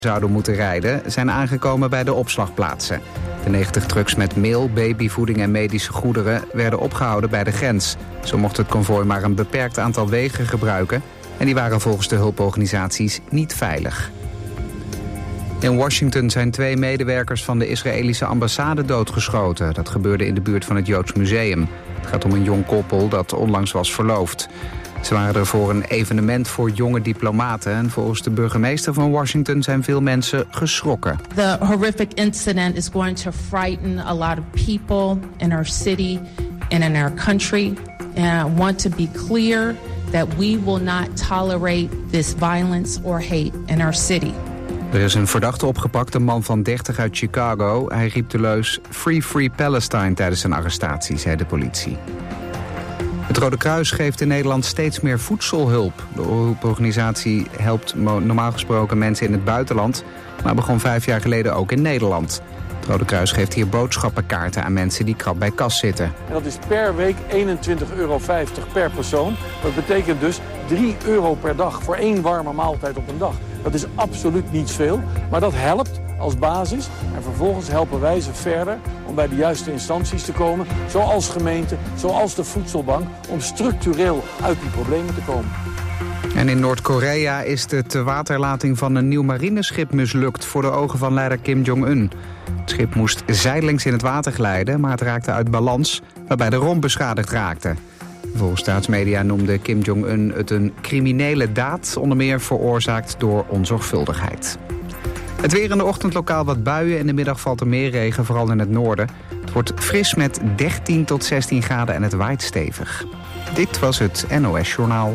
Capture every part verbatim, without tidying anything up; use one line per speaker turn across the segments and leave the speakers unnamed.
zouden moeten rijden, zijn aangekomen bij de opslagplaatsen. De negentig trucks met meel, babyvoeding en medische goederen werden opgehouden bij de grens. Zo mocht het konvooi maar een beperkt aantal wegen gebruiken en die waren volgens de hulporganisaties niet veilig. In Washington zijn twee medewerkers van de Israëlische ambassade doodgeschoten. Dat gebeurde in de buurt van het Joods Museum. Het gaat om een jong koppel dat onlangs was verloofd. Ze waren er voor een evenement voor jonge diplomaten. En volgens de burgemeester van Washington zijn veel mensen geschrokken.
The horrific incident is going to frighten a lot of people in our city and in our country. And I want to be clear that we will not tolerate this violence or hate in our city.
Er is een verdachte opgepakt, een man van dertig uit Chicago. Hij riep de leus Free Free Palestine tijdens zijn arrestatie, zei de politie. Het Rode Kruis geeft in Nederland steeds meer voedselhulp. De hulporganisatie helpt normaal gesproken mensen in het buitenland, maar begon vijf jaar geleden ook in Nederland. Het Rode Kruis geeft hier boodschappenkaarten aan mensen die krap bij kas zitten.
En dat is per week eenentwintig euro vijftig per persoon. Dat betekent dus drie euro per dag voor één warme maaltijd op een dag. Dat is absoluut niet veel, maar dat helpt als basis. En vervolgens helpen wij ze verder om bij de juiste instanties te komen, zoals gemeenten, zoals de voedselbank, om structureel uit die problemen te komen.
En in Noord-Korea is de tewaterlating van een nieuw marineschip mislukt voor de ogen van leider Kim Jong-un. Het schip moest zijdelings in het water glijden, maar het raakte uit balans, waarbij de romp beschadigd raakte. Volgens staatsmedia noemde Kim Jong-un het een criminele daad, onder meer veroorzaakt door onzorgvuldigheid. Het weer in de ochtend lokaal wat buien, in de middag valt er meer regen, vooral in het noorden. Het wordt fris met dertien tot zestien graden en het waait stevig. Dit was het N O S-journaal.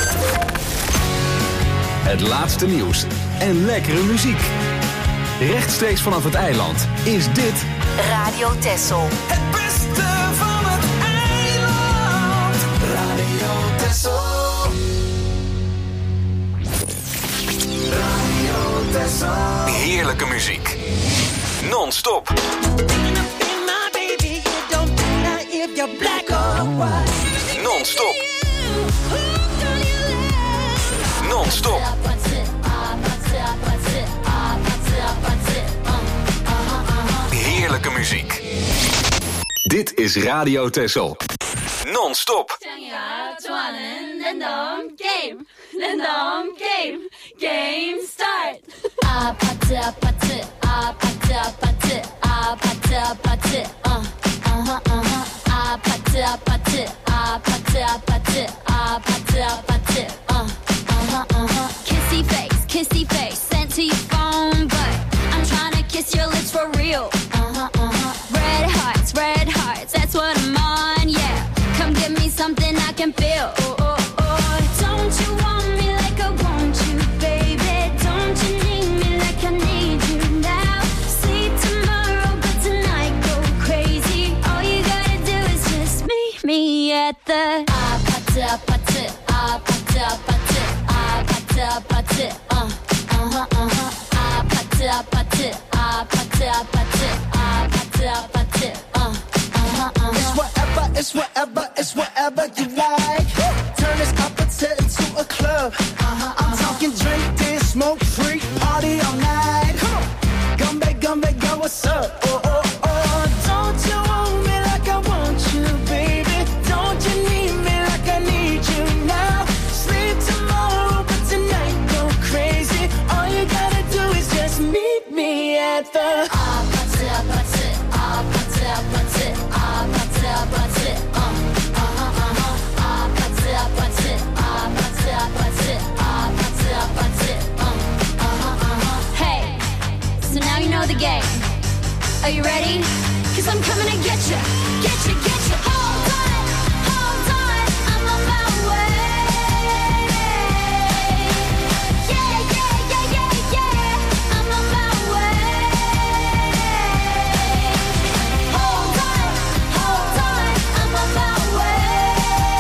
Het laatste nieuws en lekkere muziek. Rechtstreeks vanaf het eiland is dit
Radio Texel.
Het beste van het eiland. Radio Texel. Radio Texel.
Heerlijke muziek. Non-stop. Non-stop. Non-stop. Heerlijke muziek. Dit is Radio Texel. Non-stop.
Game. Game. Game start. Kissy face, kissy face, sent to your phone, but I'm trying to kiss your lips for real. Red hearts, red hearts, that's what I'm on, yeah. Come give me something I can feel. Oh, oh, oh. Don't you want me like I want you, baby? Don't you need me like I need you now? Sleep tomorrow, but tonight go crazy. All you gotta do is just meet me at the ah, pata, pata, ah, pata, pata, ah, pata, pata, uh, uh-huh, uh-huh. Ah, pata, pata, ah, pata, pata, ah, pata, pata, uh, uh-huh, uh-huh.
It's whatever, it's whatever, it's whatever you like. Turn this appetite into a club. Uh-huh, I'm talking drink, dance, smoke, freak, party all night. Come on, gumbe, gumbe, go, what's up? Oh, oh, oh. Don't you want me like I want you, baby? Don't you need me like I need you now? Sleep tomorrow, but tonight go crazy. All you gotta do is just meet me at the ah, pata, pata, ah, pata, pata, ah, pata, pata, uh, uh-huh, uh-huh. Ah, pata, pata, ah, pata, pata, ah, pata, pata, uh, uh-huh, uh-huh.
Hey, so now you know the game. Are you ready? Cause I'm coming to get you, get you, get you. Hold on, hold on, I'm on my way. Yeah, yeah, yeah, yeah, yeah, I'm on my way. Hold on, hold on, I'm on my way.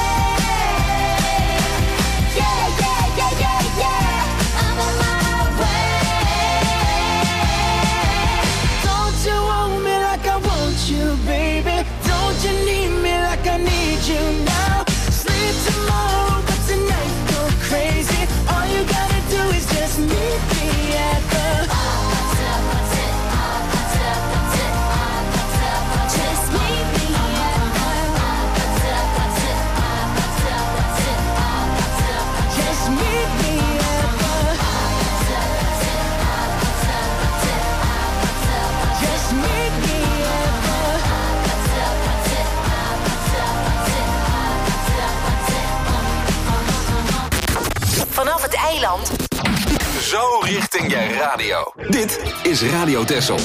Yeah, yeah, yeah, yeah, yeah, I'm on my way.
Don't you want me like I want you, baby? Don't you need me like I need
Eiland.
Zo richting je radio. Dit is Radio Texel.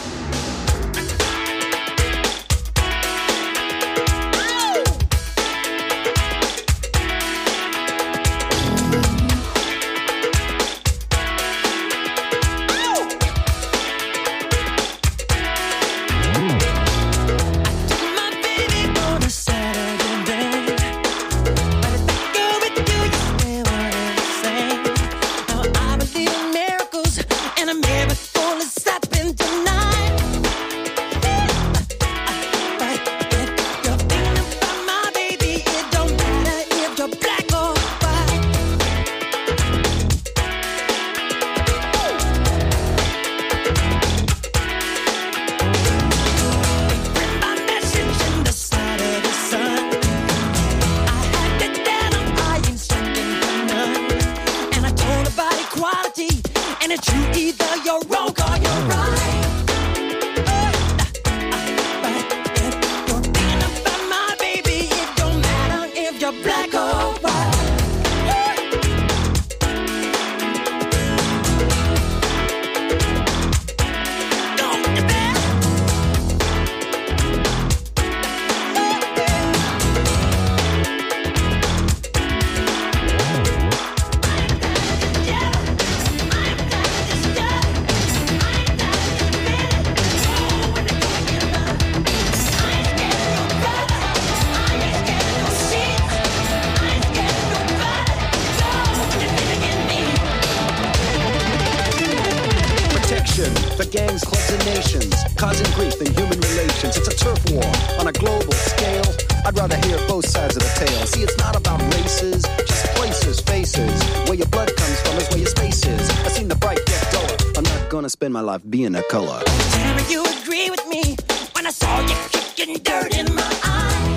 Spend my life being a color.
Tell me you agree with me when I saw you kicking dirt in my eye.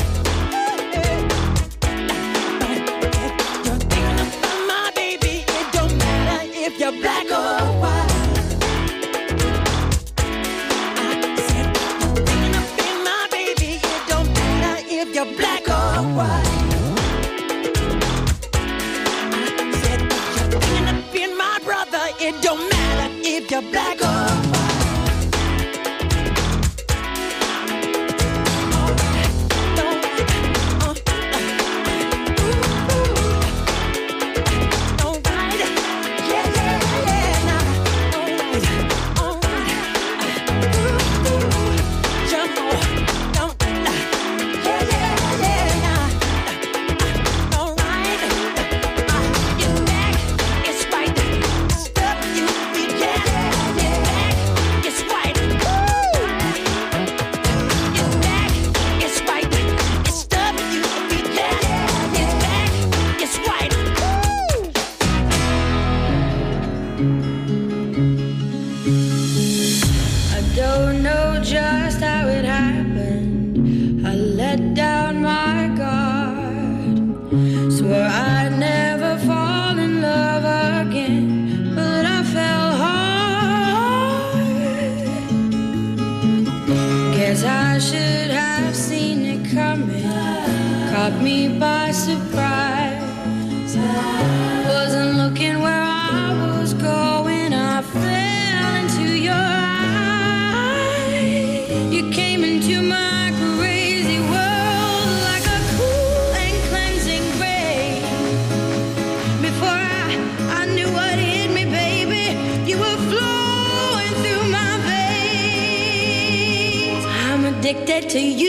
You're thinking about my baby. It don't matter if you're black or white. I said you're thinking about my baby. It don't matter if you're black or white. I said you're thinking about my brother. It don't matter if you're black or
me by surprise. Wasn't looking where I was going. I fell into your eyes. You came into my crazy world like a cool and cleansing rain. Before I, I knew what hit me, baby, you were flowing through my veins. I'm addicted to you.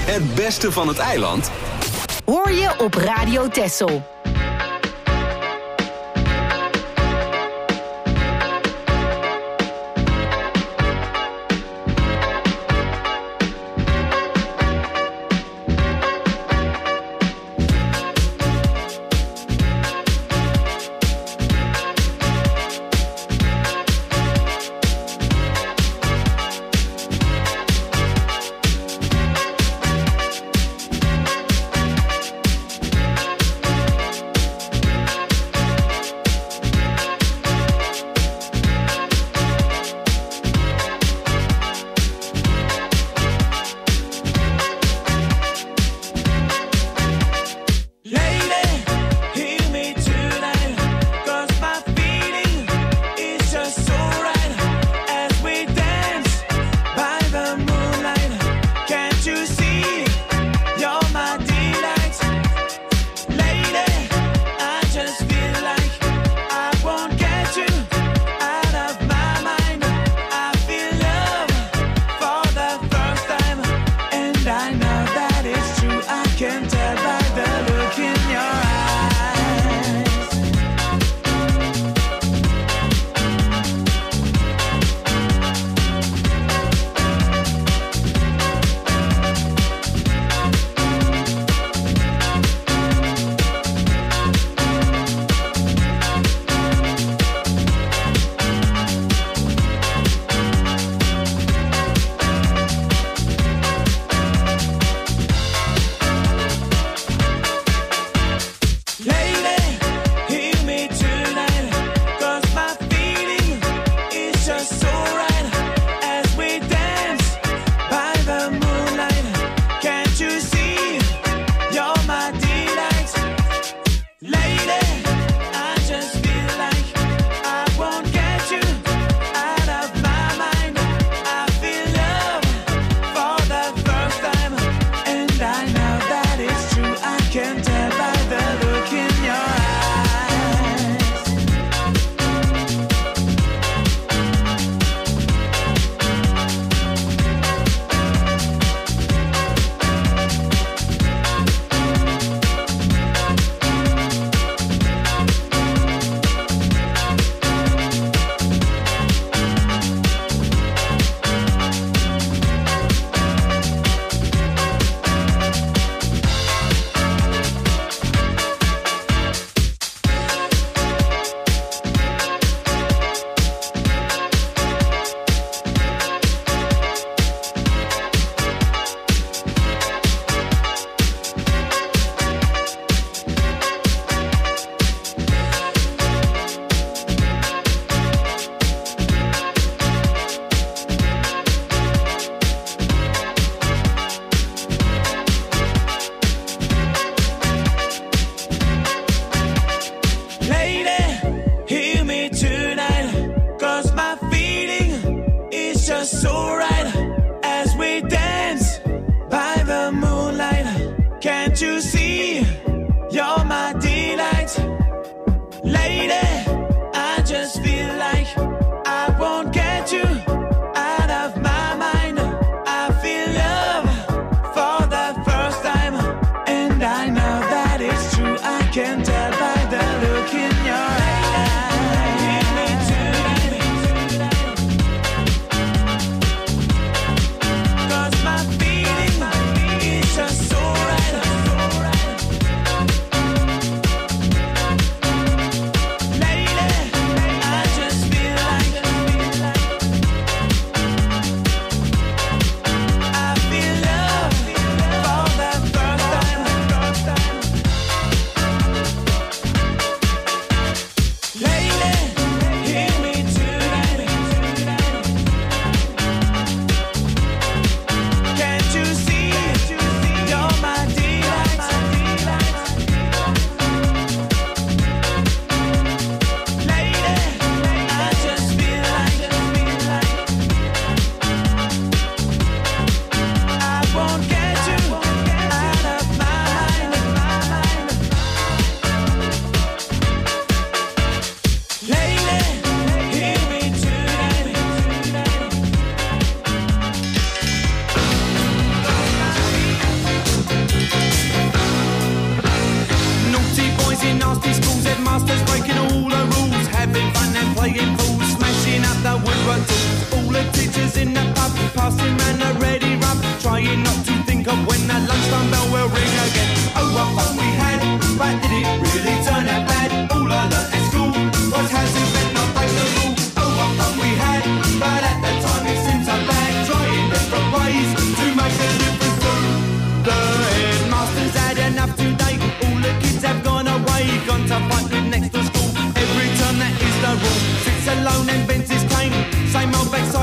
Het beste van het eiland
hoor je op Radio Texel.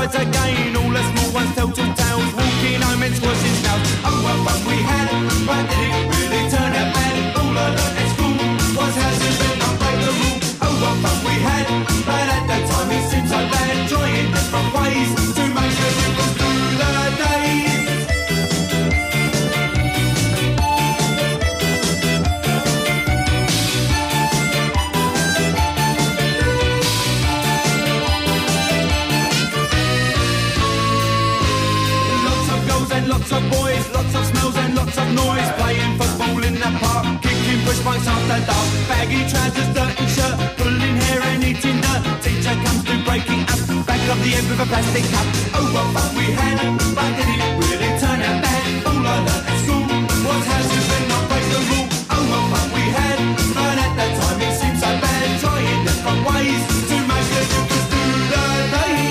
rise again. All the small ones tell tall tales, walking home and squashing snails. Oh, what fun we had, but did it really turn out bad? All I learned at school was how to live and break the rule. Oh, what fun we had, but at that time it seemed so bad. Trying different ways to make the difference through the days. Lots of boys, lots of smells and lots of noise. Playing football in the park, kicking push bikes after dark. Baggy trousers, dirty shirt, pulling hair and eating dirt. Teacher comes to breaking up, back of the head with a plastic cup. Oh, what fun we had, but did it really turn out bad? All I learned at school was how to spin, not break the rule. Oh, what fun we had, but at that time it seemed so bad. Trying different ways to make the difference through the days.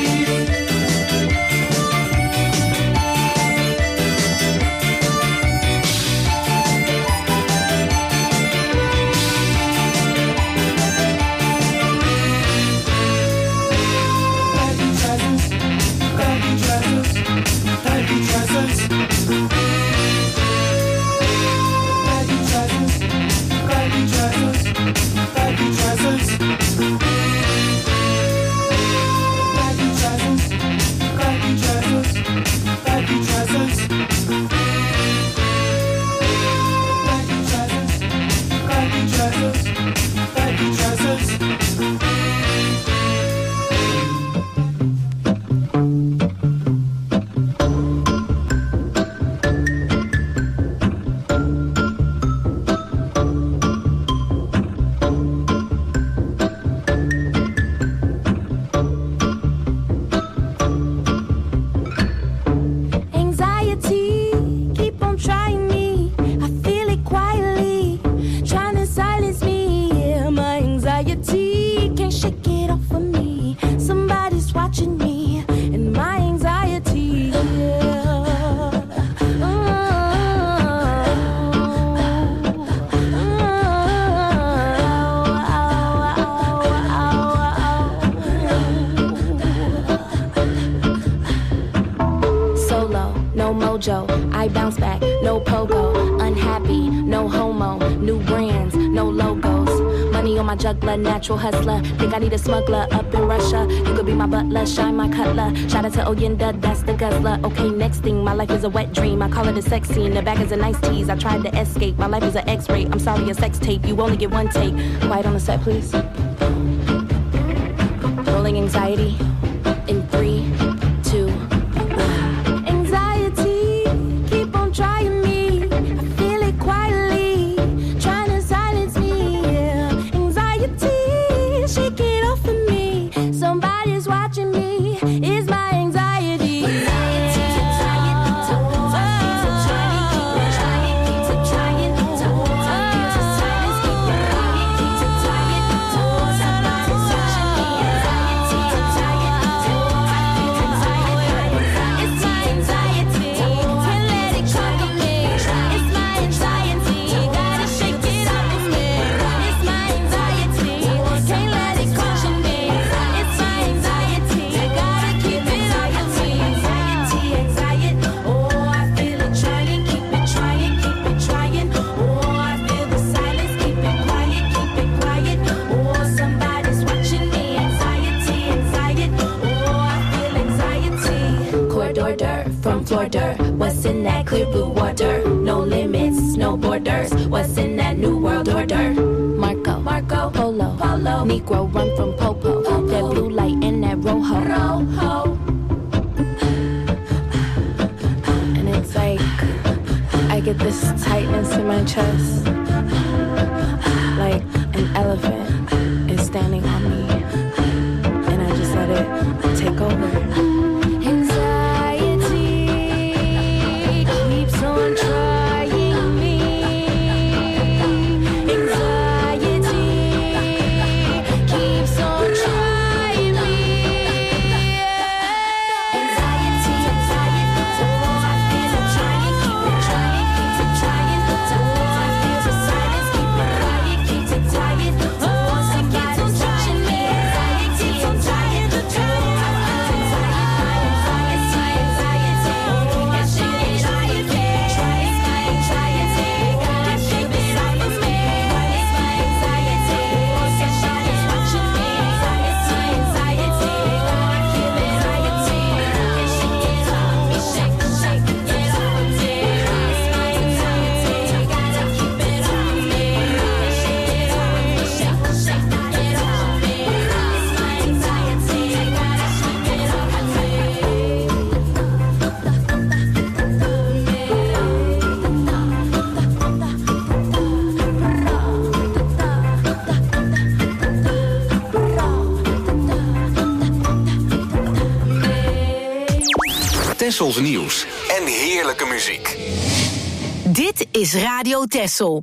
I bounce back, no pogo, unhappy, no homo, new brands, no logos, money on my juggler, natural hustler, think I need a smuggler up in Russia, you could be my butler, shine my cutler, shout out to Oyenda, that's the guzzler, okay next thing, my life is a wet dream, I call it a sex scene, the bag is a nice tease, I tried to escape, my life is an x-ray, I'm sorry a sex tape, you only get one take, quiet on the set please, rolling anxiety, in three, two, trying me, I feel it quietly, trying to silence me, yeah. Anxiety, shake it off of me, somebody's watching me, it's my anxiety. Anxiety, anxiety, keep trying, keep trying, keep trying, keep trying, to silence, keep quiet, keep trying, somebody's watching me, anxiety, anxiety, it's my anxiety, can't let it come. It's my anxiety, gotta shake it off of me. It's my anxiety, can't let it caution me. It's my anxiety, gotta keep it off of me. Anxiety, anxiety, oh I feel it trying, keep it trying, keep it trying. Oh I feel the silence, keep it quiet, keep it quiet. Oh somebody's watching me. Anxiety, anxiety, oh I feel anxiety. Corridor from Florida, what's in that clear blue water? No limits, no borders. What's in that new world order? Marco, Marco, Polo, Polo. Negro run from Popo. Popo. That blue light and that rojo. Rojo. And it's like I get this tightness in my chest, like an elephant is standing on me, and I just let it take over. Oh
Tessels nieuws en heerlijke muziek.
Dit is Radio Tessel.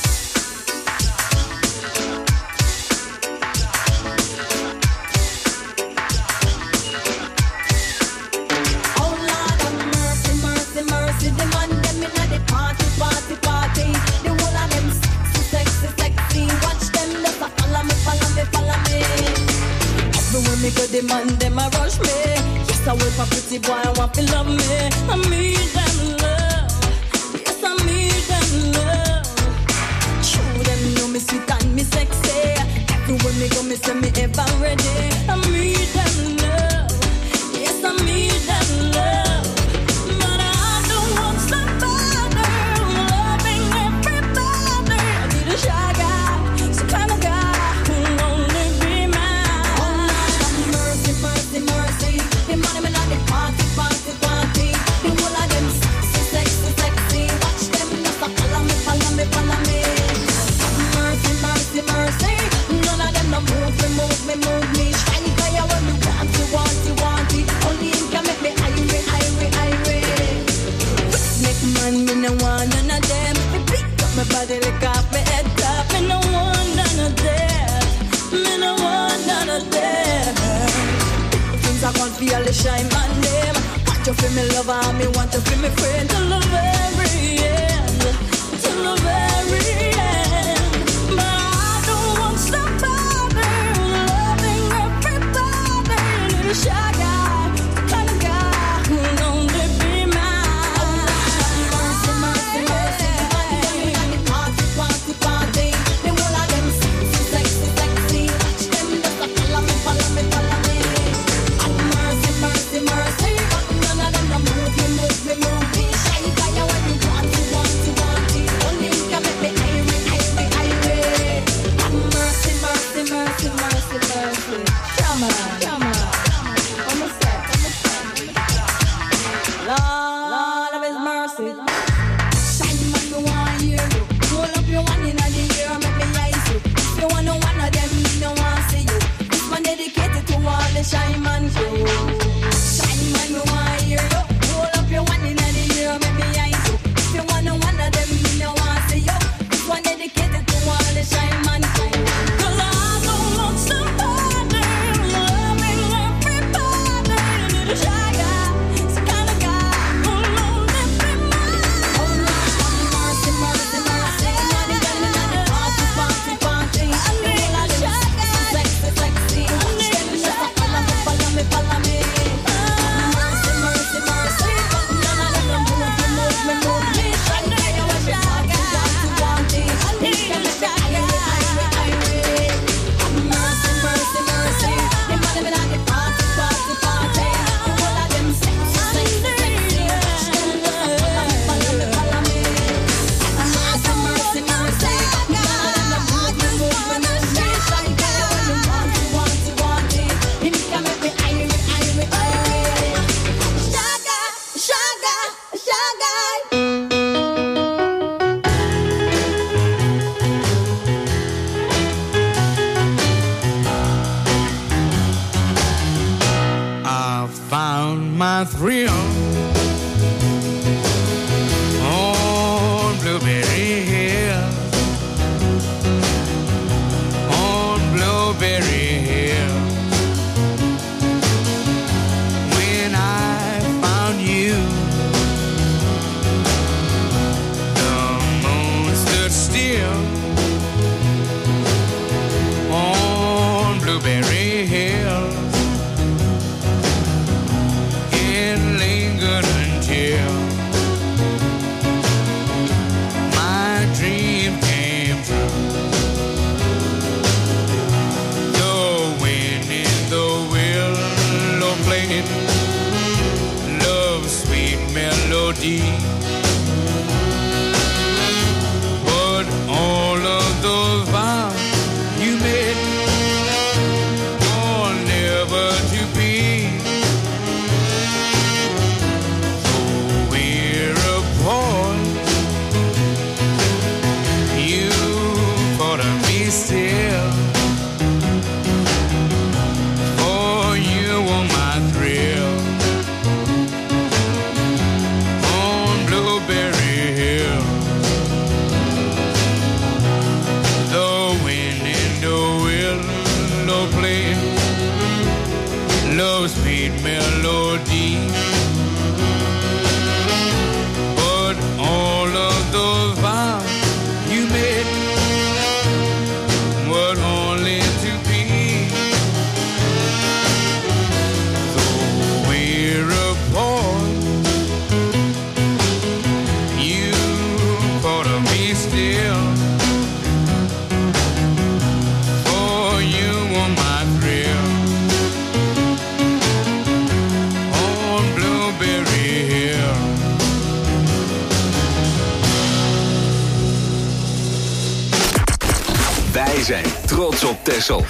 The man, them a rush me. Yes, I wait for pretty boy, I want to love me. I need them love. Yes, I need them love. True, them know me sweet and me sexy. Everywhere me go, me say me ever ready. I need them love. Yes, I need them love. But I don't want somebody loving everybody. I need a shy guy, some kind of guy who only be mine. Mercy, mercy, the money man at the party, party, party. The whole of them sexy, sexy, sexy. Watch them just a follow me, follow me, follow me. Mercy, mercy, mercy. None of them no move me, move me, move me. Shiny fire when me want you, want you, want it. Only him can make me irate, irate, irate. Make man, me no want none of them. Me pick up my body, lick off my head top. Me no want none of them. Me no want none of them. I can't feel the shine on them. Want you feel me lover and me want you feel me friend. Till the very end, till the very end. But I don't want somebody loving everybody. Need a shy guy, the kind of guy who'll only be mine. Mercy, mercy, mercy. The party, party, party. The whole of them sexy, sexy, sexy. Watch them just a follow me, follow me, follow me. Mercy, mercy, but none of them no move me, move me, move me. Shy guy, when you want, you want,
Wij zijn trots op Texel.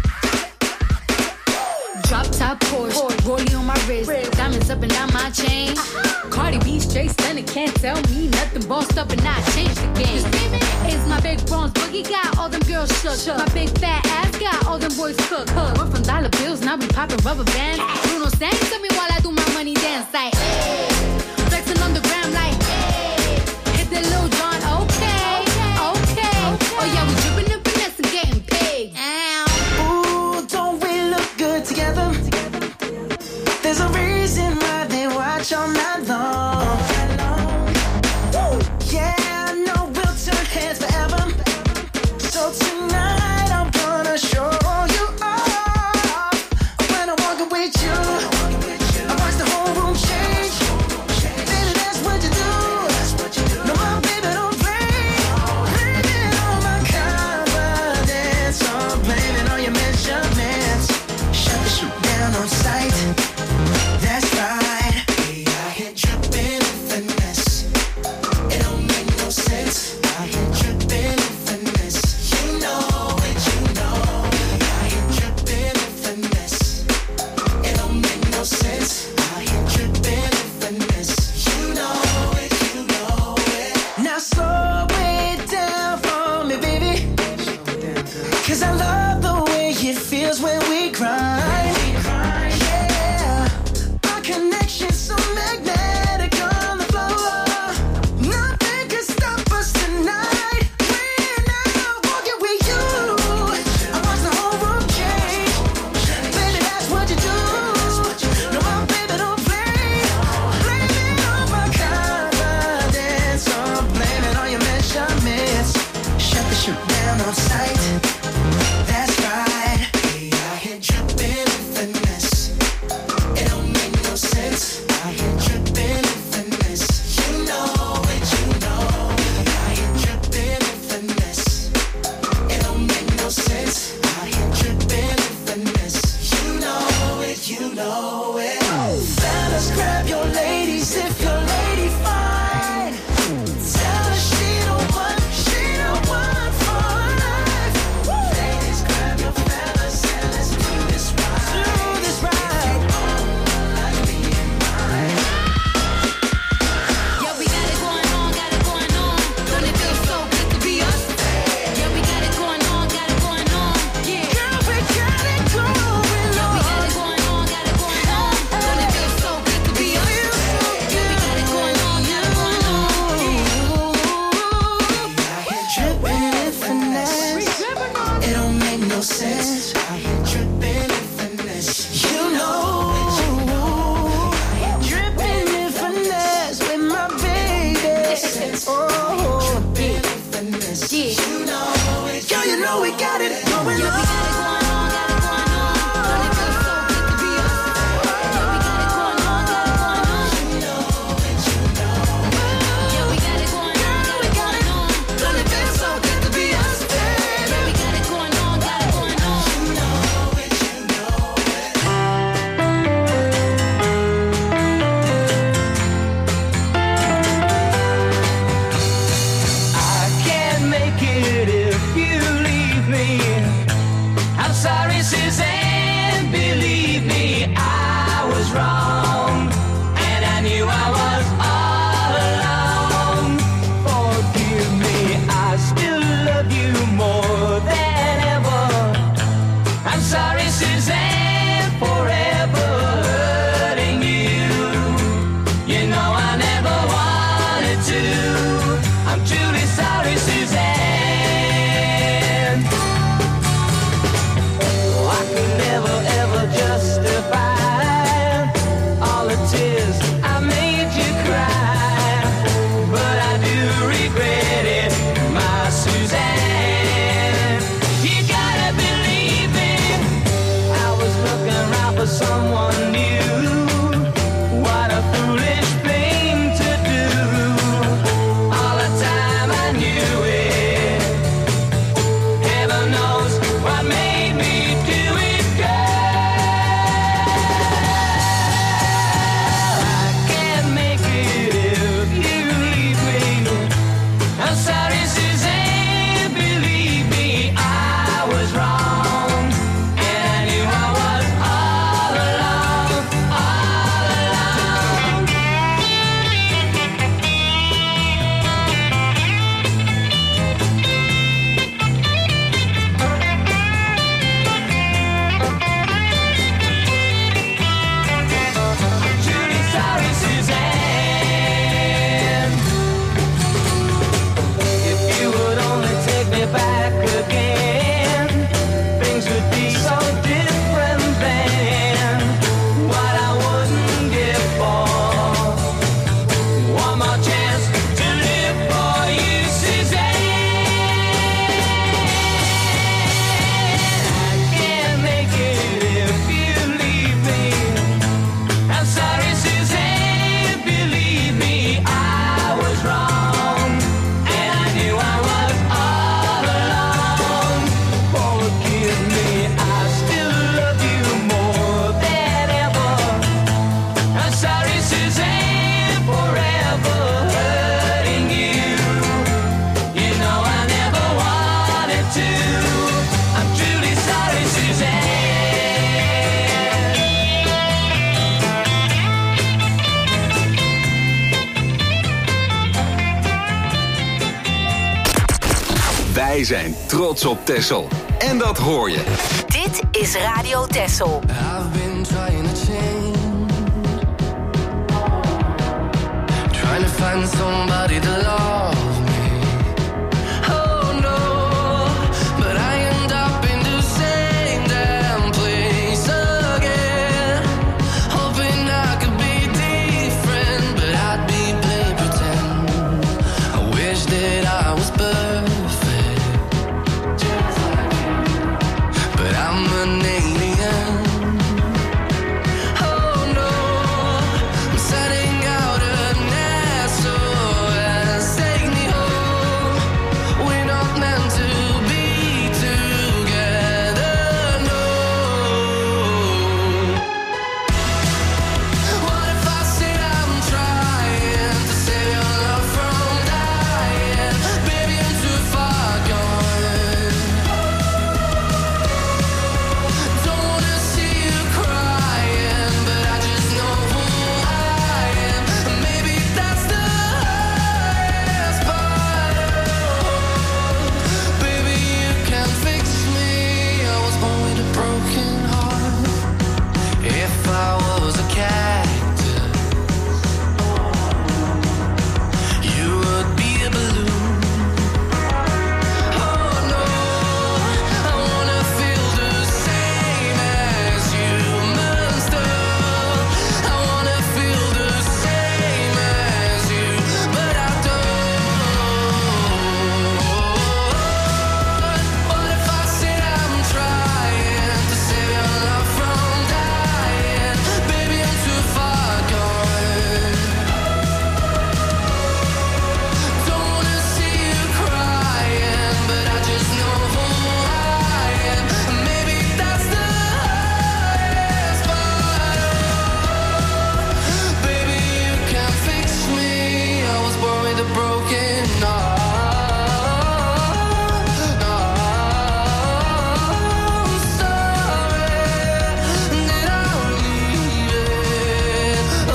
Drop top Porsche, rollie on my wrist, diamonds up and down my chain. Cardi B straight stunning, can't tell me nothing. Bossed up and I changed the game. It's my big bronze boogie got all them girls shook. My big fat ass got all them boys cooked. We're from dollar bills, now we popping rubber bands. Bruno sang to me while I do my money dance like, hey. Flexing on the gram like, hey. Hit the Lil Jon, okay, okay. Oh yeah, we dripping and finesse and getting paid.
Ooh, don't we look good together? There's a reason why they watch all night long. Woo. Yeah, I know we'll turn heads forever. So tonight I'm gonna show you off. When I walk away with you, I watch the whole room change. Baby, that's what you do. No, my baby, don't play. Blame it on my confidence. I'm blaming on your measurements. Shut the shit down on sight. That's right. We out here dripping in finesse. It don't make no sense. Out here dripping in finesse. You know it, you know. We out here dripping in finesse. It don't make no sense. Out here dripping in finesse. You know it, you know it. Now slow it down for me, baby. Cause I love the way it feels when we grind. Connection so magnetic on the floor. Nothing can stop us tonight. We're now walking with you. I watch the whole room change. Baby, that's what you do. No, my baby, don't play. Blame it on my confidence. I'm blaming on your measurements. Shut the shit down on sight. That's right. We out here dripping in finesse. It don't make no sense. Out here dripping in finesse. You know it, you know. Out here dripping in finesse. It don't make no sense. Out here dripping in finesse. You know it, you know it. Fellas, grab your ladies if your lady fine. Tell her she don't want, she don't want for life. Ladies, grab your fellas and let's do this right. Do this right.
Yeah, we got it going on, got it going on. Don't it feel so good to be us? Yeah, we got it going on, got it going on. Yeah, girl, we got it going on. Yeah, we got it going on, got it going on. Don't it feel so good to be us? Yeah, we got it going on, got it going on.
Dripping in finesse. It don't make no sense. Out here dripping in finesse. You know. Dripping in finesse with my baby. Oh, dripping in finesse. You know it. Girl, you know we got it going on.
I can't make it if you leave me.
Wij zijn trots op Texel. En dat hoor je.
Dit is Radio Texel.
I've been trying to change. Trying to find somebody to love me. Oh no, but I end up in the same damn place again. Hoping I could be different, but I'd be play pretend. I wish that I was perfect, but I'm an alien. Oh no, I'm setting out an S O S. Take me home. We're not meant to be together, no. What if I said I'm trying to save your love from dying? Baby, I'm too far gone. Don't wanna see you crying, but I just know who I am. Maybe that's the hardest part. Baby, you can't fix me. I was born with a broken heart. If I was a cactus, you would be a balloon. Oh no, I wanna feel the same as humans do. I wanna feel the same as you, but I don't. What if I said I'm trying to save your love from dying? Baby, I'm too far gone. Don't wanna see you crying, but I just know who I am. Maybe that's the hardest part. Baby, you can't fix me. I was born with a broken heart. I'm sorry that I leave it. Oh,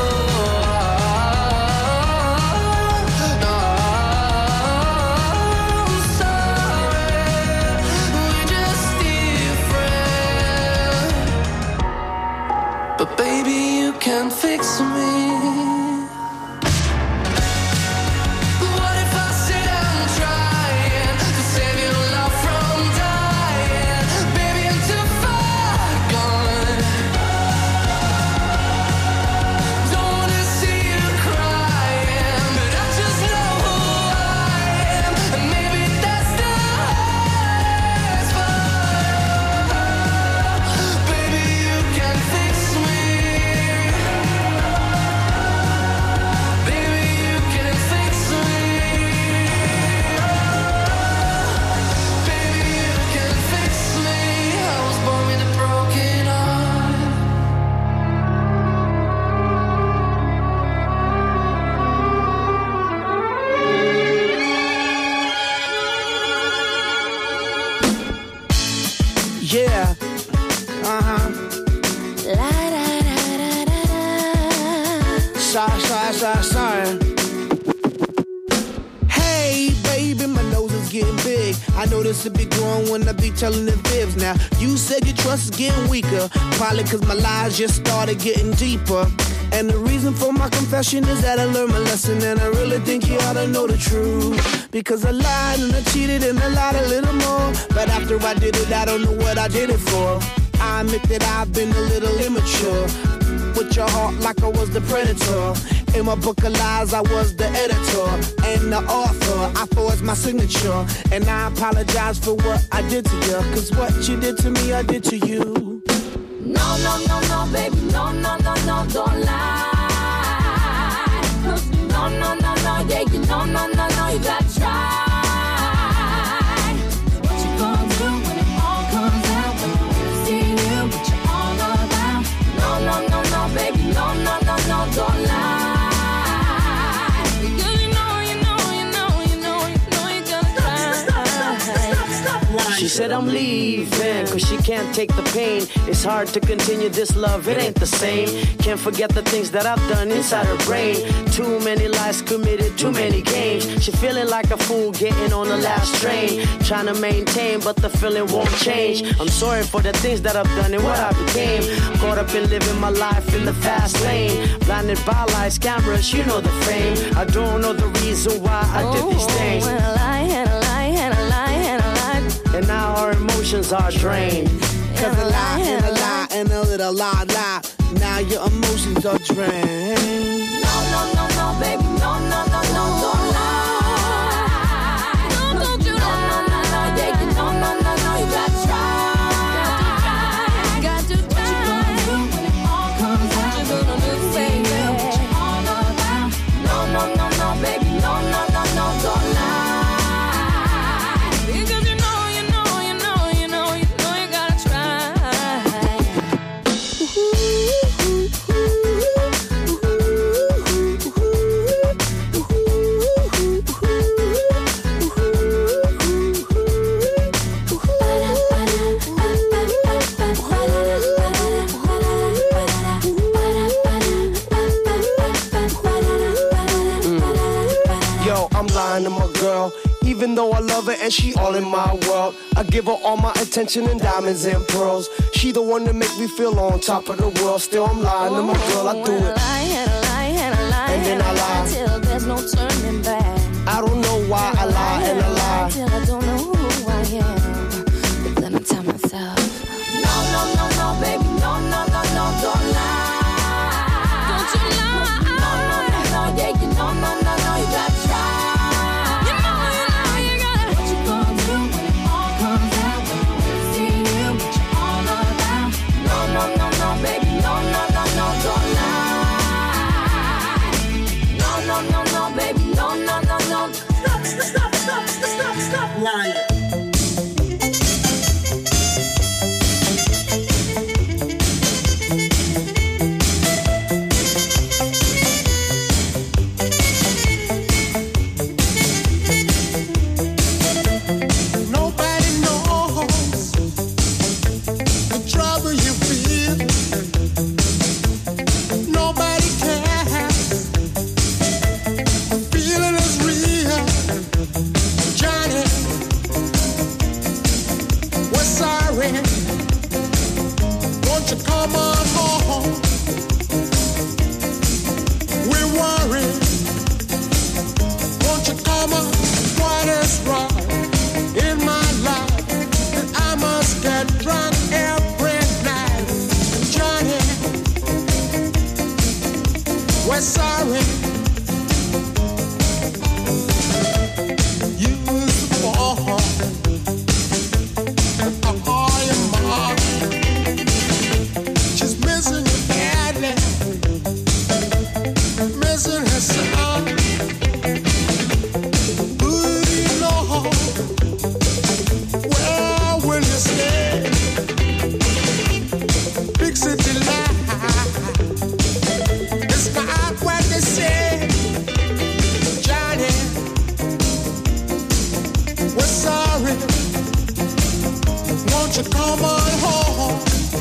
I'm sorry. We're just different. But baby, you can't fix me. What if I said I'm trying to save your love from dying? Baby, I'm too far gone. Don't wanna see you crying, but I just know who I am. And maybe that's the hardest part. Baby, you can fix me. Baby, you can fix me. Baby, you can fix me. I was born with a broken heart.
Yeah. Uh-huh. Sorry, sorry, sorry, sorry. Hey, baby, my nose is getting big. I know this will be growing when I be telling the fibs. Now, you said your trust is getting weaker. Probably cause my lies just started getting deeper. And the reason for my confession is that I learned my lesson. And I really think you ought to know the truth. Because I lied and I cheated and I lied a little more. But after I did it, I don't know what I did it for. I admit that I've been a little immature. With your heart like I was the predator. In my book of lies, I was the editor and the author. I forged my signature. And I apologize for what I did to you. Cause what you did to me, I did to you.
No, no, no, no, baby, no, no, no, no, don't lie. No, no, no, no, yeah, you no, no, no, no, you gotta try. What you gonna do when it all comes out? When you see you, what you all about? No, no, no, no, baby, no, no, no, no, don't lie. Because you know, you know, you know, you know, you know, you gotta try.
Stop, stop, stop, stop, stop, stop.
She said I'm leaving, cause she can't take the pain. It's hard to continue this love, it ain't the same. Can't forget the things that I've done inside her brain. Too many lies committed, too many games. She feeling like a fool getting on the last train. Trying to maintain, but the feeling won't change. I'm sorry for the things that I've done and what I became. Caught up in living my life in the fast lane. Blinded by lights, cameras, you know the fame. I don't know the reason why I did these things.
Oh, and a lie, and a lie, and a lie, and a lie.
And now our emotions are drained.
Cause a lie, and a lie, and a little lie, lie. Now your emotions are drained.
No, no, no, no, baby, no, no, no, no, don't lie. No, don't you lie. No, no, no, yeah, you no, no, no, no, you gotta try. Got to try. What you gonna do when it all comes out? What you gonna do, baby? What you all about? No, no, no, no, baby, no, no, no, no, don't lie. Because you know, you know, you know, you know, you know you gotta try.
Yo, I'm lying to my girl. Even though I love her and she all in my world, I give her all my attention and diamonds and pearls. She the one that make me feel on top of the world. Still I'm lying to my girl, I do
And a
it.
lie, and a lie, and a lie,
And then
and a
I lie.
lie till there's no turning back.
I don't know why I lie and I lie.
Till I don't know who I am. But then I tell myself, no, no, no, no, baby, no, no, no, no, don't lie. Don't you lie. No, no, no, no, yeah, you know, no, no, no, you gotta try. You know, you know, you gotta. What you gonna do when it all comes out? When you really see you, what you all about? No, no, no, no, baby, no, no, no, no, don't lie. No, no, no, no, baby, no, no, no, no. Stop, stop, stop, stop, stop, stop lying.
Nobody knows the trouble you feel. Nobody cares. The feeling is real. Johnny, we're sorry. Won't you come on home? We're worried. Won't you come on? What is wrong in my life that I must get drunk every night? Johnny, we're sorry. You was born with all your mom. She's missing you badly, missing her son. Who do you know? Where will you stay? Big city life. It's not what they say. Johnny, we're sorry. Won't you come on home?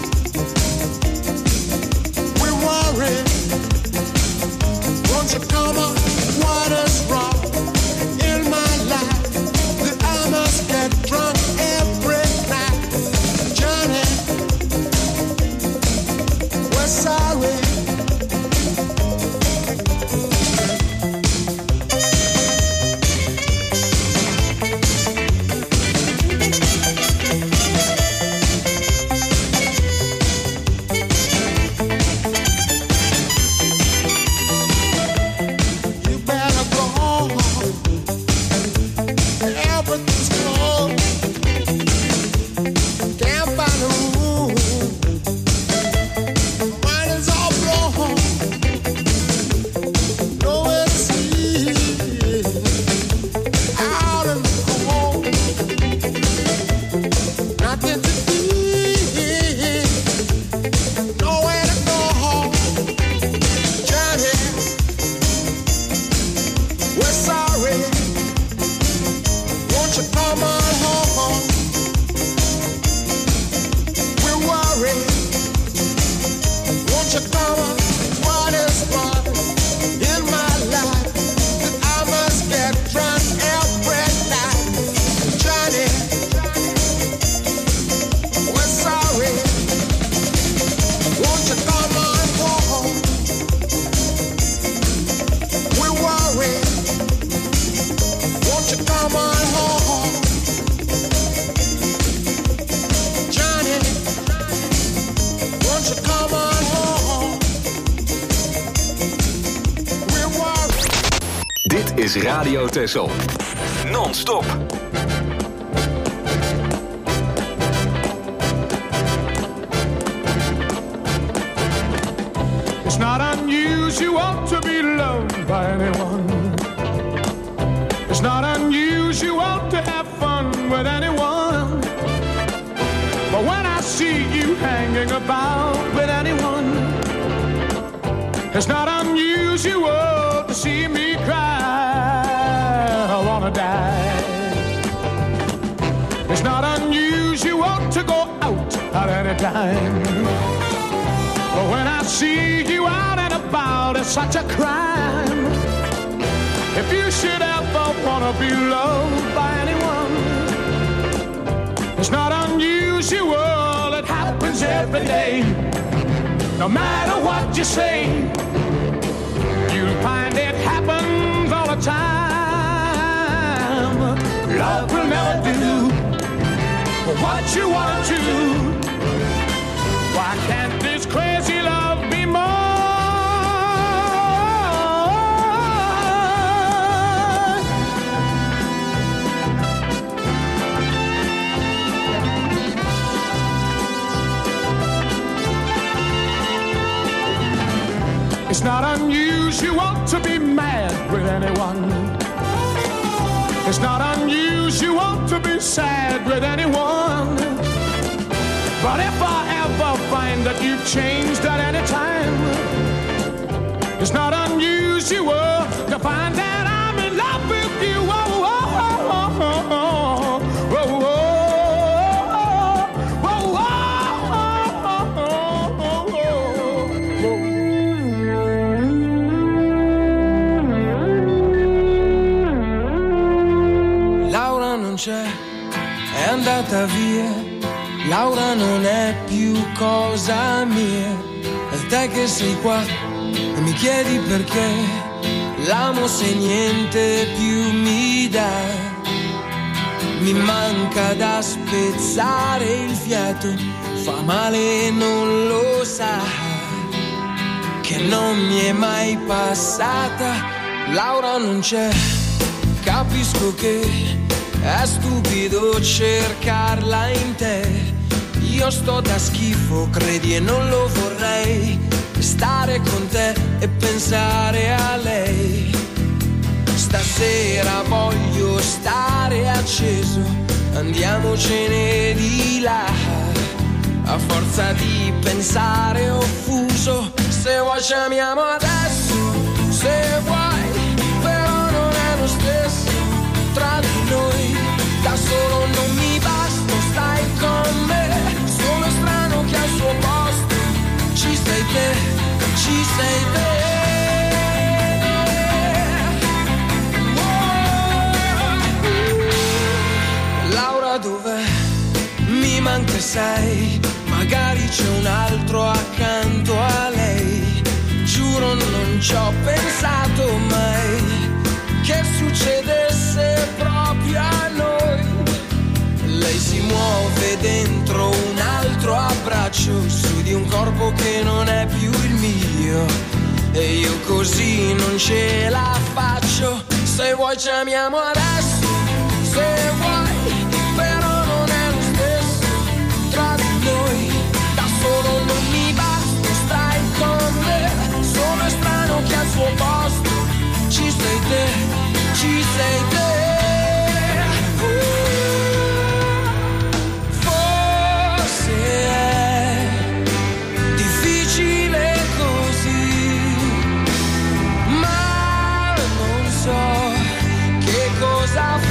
We're worried. Won't you come on? What is wrong in my life that I must get drunk every night? Johnny, we're sorry. You better go home. Everything's cold. Can't find a room. Mine is all blown. Nowhere to sleep. Out in the cold. Nothing to eat. Nowhere to go. Johnny, we're sorry. Won't you come on home?
is Radio Texel. Non-stop.
It's not unusual to be loved by anyone. It's not unusual to have fun with anyone. But when I see you hanging about with anyone, it's not unusual to see me cry. I wanna die. It's not unusual to go out at any time. But when I see you out and about, it's such a crime. If you should ever wanna be loved by anyone, it's not unusual, it happens every day. No matter what you say, you'll find it happens all the time. Love will never do what you want to do. Why can't this crazy love be more? It's not unusual to be mad with anyone. It's not unusual to be sad with anyone. But if I ever find that you've changed at any time, it's not unusual to find that I'm in love with you. Oh, oh, oh, oh, oh, oh, oh, oh.
È andata via, Laura non è più cosa mia. E te che sei qua e mi chiedi perché l'amo se niente più mi dà. Mi manca da spezzare il fiato, fa male e non lo sa, che non mi è mai passata. Laura non c'è, capisco che è stupido cercarla in te. Io sto da schifo, credi, e non lo vorrei. Stare con te e pensare a lei. Stasera voglio stare acceso, andiamocene di là. A forza di pensare offuso, se vuoi ci amiamo adesso, se vuoi, però non è lo stesso tra di noi. Da solo non mi basta, stai con me. Sono strano che al suo posto ci sei te, ci sei te. Oh. Laura dov'è? Mi manca sei, magari c'è un altro accanto a lei. Giuro non ci ho pensato mai che succedesse proprio a noi. Lei si muove dentro un altro abbraccio, su di un corpo che non è più il mio, e io così non ce la faccio. Se vuoi ci amiamo adesso, se vuoi, però non è lo stesso tra di noi. Da solo non mi basta, stai con me. Sono strano che al suo posto ci sei te, ci sei te. Cosa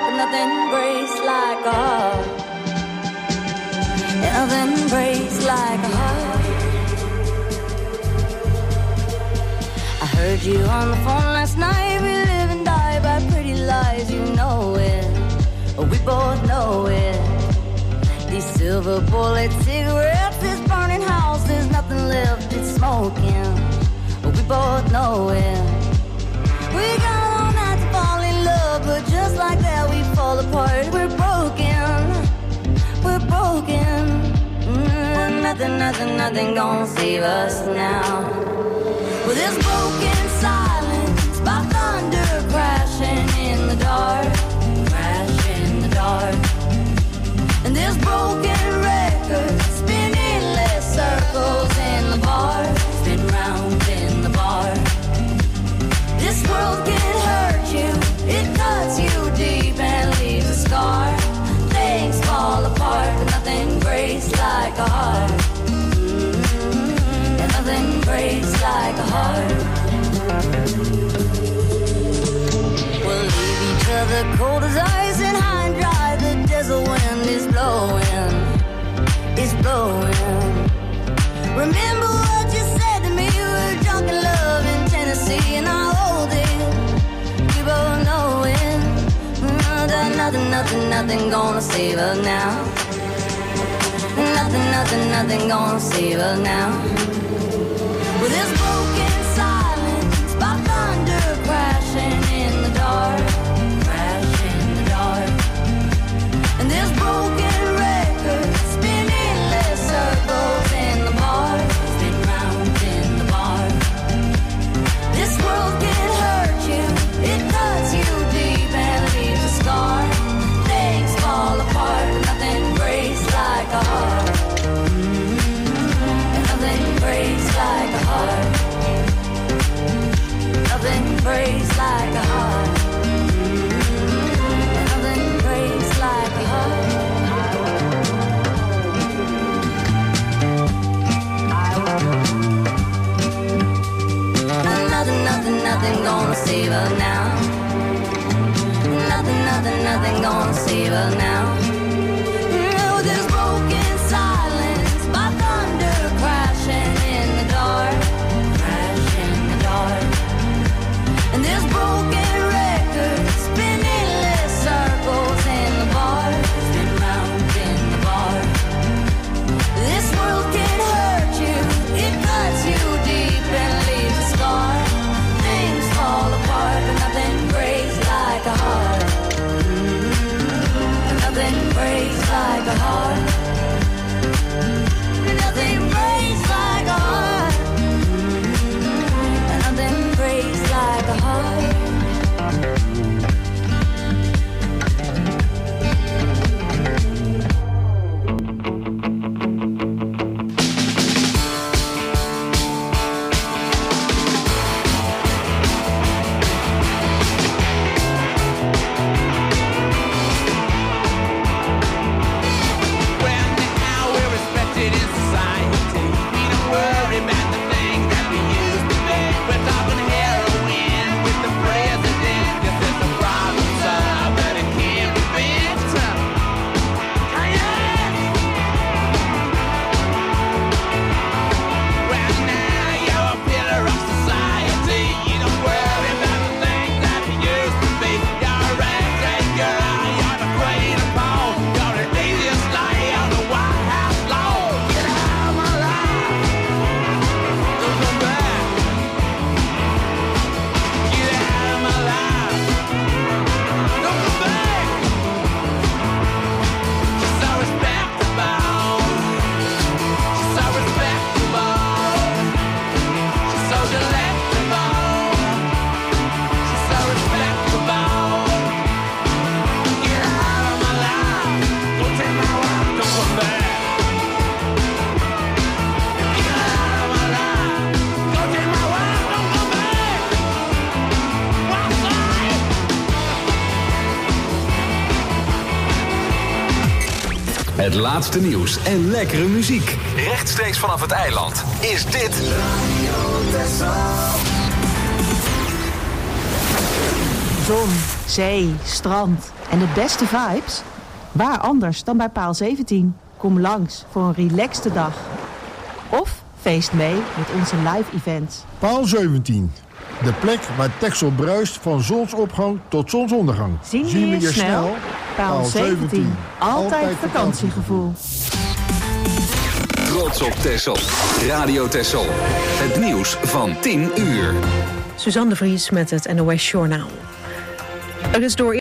but nothing breaks like a heart. Nothing breaks like a heart. I heard you on the phone last night. We live and die by pretty lies, you know it. We both know it. These silver bullet cigarettes, this burning house, there's nothing left, it's smoking. We both know it. We got all night to fall in love, but just like that we fall apart. We're broken, we're broken. Mm, nothing, nothing, nothing gonna save us now. With this broken silence, by thunder crashing in the dark, crashing in the dark. And this broken record spinning endless circles in the bar, spin round in the bar. This world can hurt you, it cuts you deep and leaves a scar. Things fall apart, but nothing breaks like a heart. Mm-hmm. And nothing breaks like a heart. We'll leave each other cold as ice and high and dry. The desert wind is blowing, is blowing. Remember what you said to me, we were drunk in love in Tennessee, and I hold it, we both know it. Nothing, nothing, nothing, nothing gonna save us now. Nothing, nothing, nothing gonna save us now. With this broken silence, by thunder crashing in the dark, crashing in the dark. And this broken record spinning endless circles in the bar, spin round in the bar. This world can hurt you, it cuts you deep and leaves a scar. Things fall apart, but nothing breaks like a heart. Mm-hmm. And nothing breaks like a heart. Nothing breaks like a heart. Mm-hmm. And nothing breaks like a heart. Nothing, nothing, nothing gonna save us now. Nothing, nothing, nothing gonna save us now. Oh, this broken silence, by thunder crashing in the dark, crashing in the dark. And this broken record spinning endless circles in the bar, spin round in the bar. This world can hurt you, it cuts you deep and leaves a scar. Things fall apart, but nothing breaks like a heart. Mm-hmm. Nothing breaks like a heart. Nothing breaks like a heart. Mm-hmm. Nothing breaks like a heart.
Het laatste nieuws en lekkere muziek. Rechtstreeks vanaf het eiland is dit...
Zon, zee, strand. En de beste vibes? Waar anders dan bij Paal zeventien? Kom langs voor een relaxte dag. Of feest mee met onze live events.
Paal zeventien. De plek waar Texel bruist van zonsopgang tot zonsondergang.
Zien we je snel? snel? Paal zeventien. Altijd vakantiegevoel.
Trots op Texel. Radio Texel. Het nieuws van tien uur.
Suzanne de Vries met het N O S Journaal. Er is door